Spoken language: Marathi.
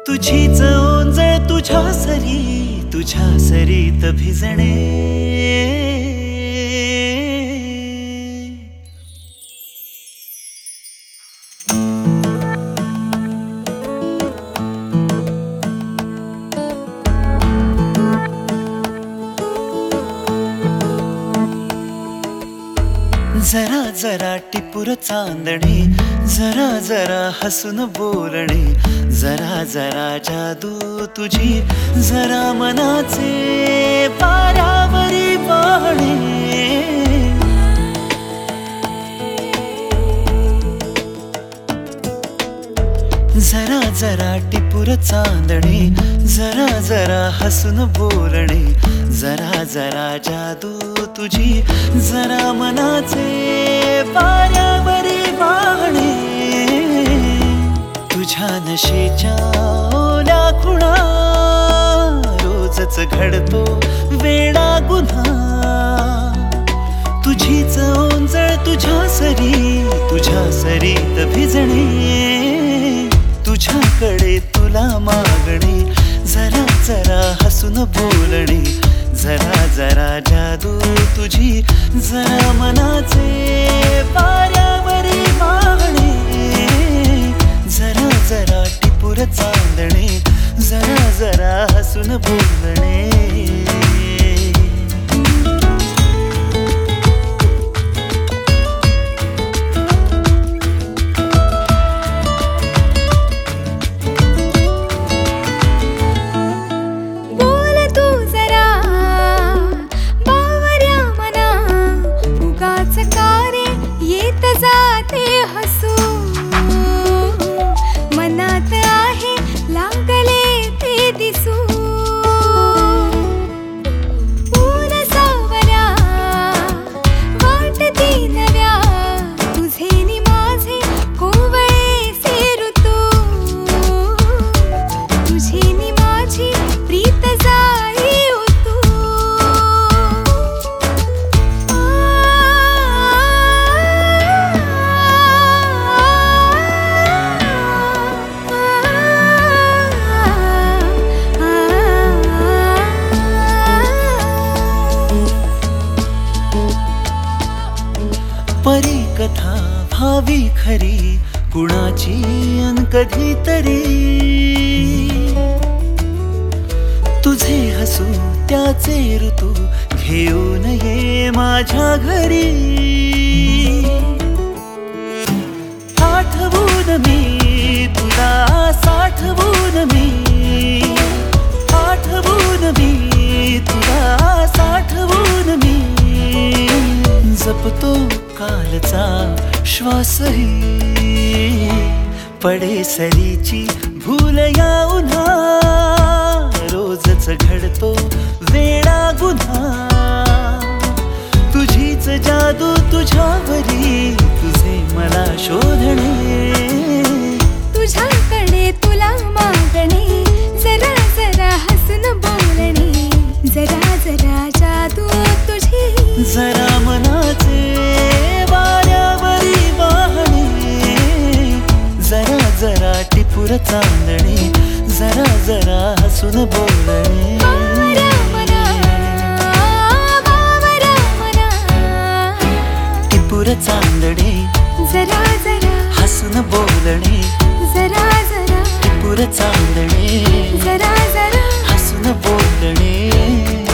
तुझीच ओंजळ तुझ्या सरीत भिजणे. जरा जरा टिपूर चांदणे, जरा जरा हसून बोलणे, जरा जरा जादू तुझी, जरा मनाचे पारावरी वाहणे. जरा जरा टिपूर चांदणे, जरा जरा हसून बोलणे, जरा जरा जादू तुझी, जरा मनाचे पारावरी वाहणे. तुझ्या नशेच्या ओल्या खुणा, रोजच घडतो वेडा गुन्हा. तुझीच ओंजळ तुझ्या सरीत भिजणे. तुझ्याकडे तुला मागणे, जरा जरा हसून बोलणे, जरा जरा जादू तुझी, जरा मनाचे पारावरी वाहणे. जरा जरा टिपूर चांदणे, जरा जरा हसून बोलणे. परी कथा भावी खरी कुणाची अन कधीतरी. तुझे हसू त्याचे ऋतू घेऊन ये माझ्या घरी. आठवून मी तुला साठवून मी, आठवून मी तुला साठवून मी. जपतो कालचा श्वासही, पडे सरीची भूल या उन्हा. रोजच घडतो वेडा गुन्हा. तुझीच जादू तुझ्यावरी, तुझे मला शोधणे. तुझ्याकडे तुला मागणे, जरा जरा हसून बोलणे, जरा जरा जादू तुझी, जरा मनाचे वाऱ्यावरी वाहणे. जरा जरा टिपूर चांदणे, जरा जरा हसून बोलणे. टिपूर चांदणे, जरा जरा हसून बोलणे, जरा जरा टिपूर चांदणे, जरा जरा हसून बोलणे.